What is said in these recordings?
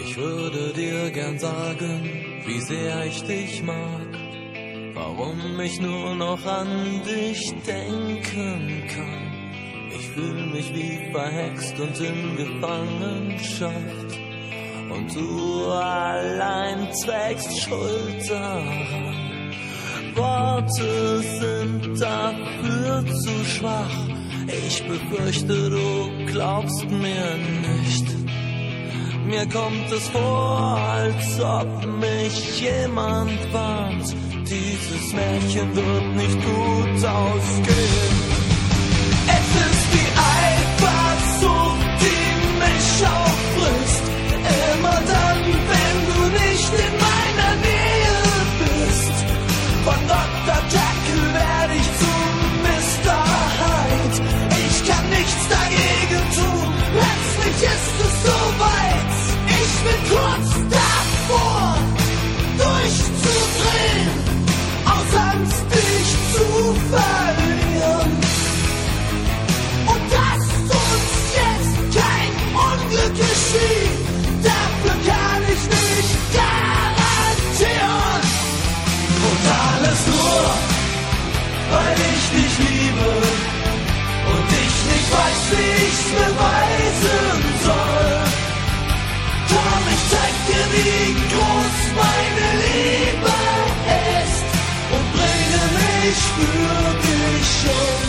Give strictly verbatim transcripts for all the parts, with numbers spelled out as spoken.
Ich würde dir gern sagen, wie sehr ich dich mag, warum ich nur noch an dich denken kann. Ich fühl mich wie verhext und in Gefangenschaft und du allein trägst Schuld daran. Worte sind dafür zu schwach, ich befürchte, du glaubst mir nicht. Mir kommt es vor, als ob mich jemand warnt. Dieses Märchen wird nicht gut ausgehen. Es ist die Eifersucht, die mich auffrisst. Immer dann, wenn du nicht in meiner Nähe bist. Von Doktor Jekyll werde ich zum Mister Hyde. Ich kann nichts dagegen tun, plötzlich ist es soweit. Ich bin kurz davor, durchzudrehen, aus Angst dich zu verlieren. Und dass uns jetzt kein Unglück geschieht, dafür kann ich nicht garantieren. Und alles nur, weil ich dich liebe und ich nicht weiß, wie ich's beweisen soll. Komm, ich zeig dir, wie groß meine Liebe ist und bringe mich für dich um.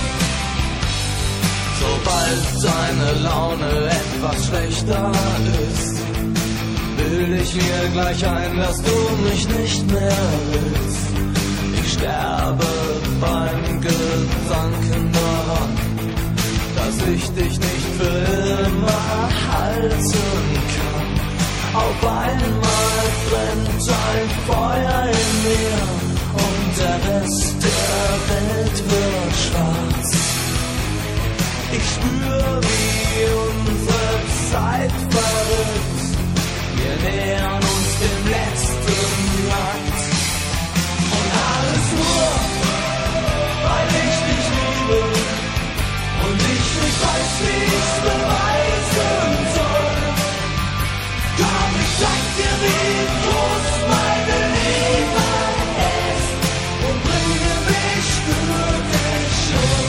Sobald deine Laune etwas schlechter ist, bilde ich mir gleich ein, dass du mich nicht mehr willst. Ich sterbe beim Gedanken daran, dass ich dich nicht für immer halten kann. Auf einmal brennt ein Feuer in mir und der Rest der Welt wird schwarz. Ich spür, wie unsere Zeit verrückt. Wir nähern uns dem letzten Akt. Und alles nur, weil ich dich liebe und ich nicht weiß, wie ich's beweisen soll. Komm, ich zeig dir, wie groß meine Liebe ist und bringe mich für dich um.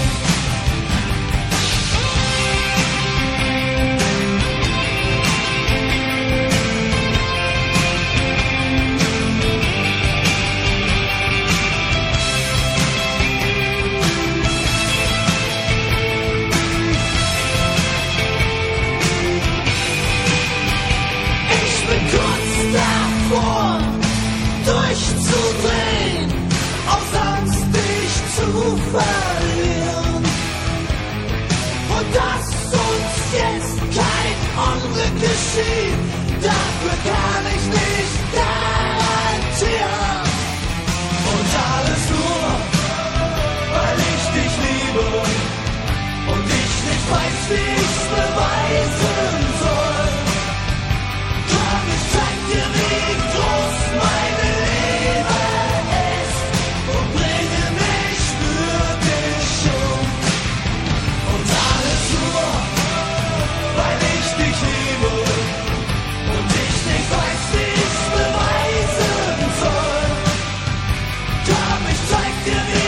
Davor, durchzudrehen, aus Angst dich zu verlieren. Und dass uns jetzt kein Unglück geschieht, dafür kann ich nicht garantieren. Und alles nur, weil ich dich liebe und ich nicht weiß, wie ich's beweisen soll. Komm, ich zeig dir, wie groß meine Liebe ist und bringe mich für dich um. Und alles nur, weil ich dich liebe und ich nicht weiß, wie ich's beweisen soll. Komm, ich zeig dir, wie